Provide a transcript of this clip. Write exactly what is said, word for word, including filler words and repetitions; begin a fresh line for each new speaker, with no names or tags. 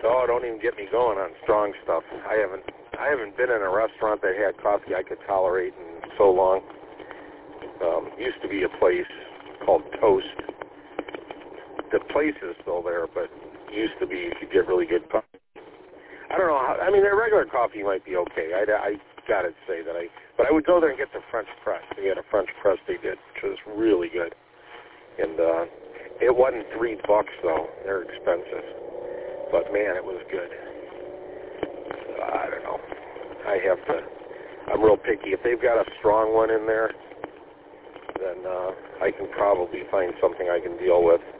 Oh, don't even get me going on strong stuff. I haven't I haven't been in a restaurant that had coffee I could tolerate in so long. Um, used to be a place called Toast. The place is still there, but used to be you could get really good coffee. I don't know how, I mean, their regular coffee might be okay. I, I got to say that I, but I would go there and get the French press. They had a French press they did, which was really good. And uh, it wasn't three bucks, though. They're expensive. But, man, it was good. I don't know. I have to, I'm real picky. If they've got a strong one in there, then uh, I can probably find something I can deal with.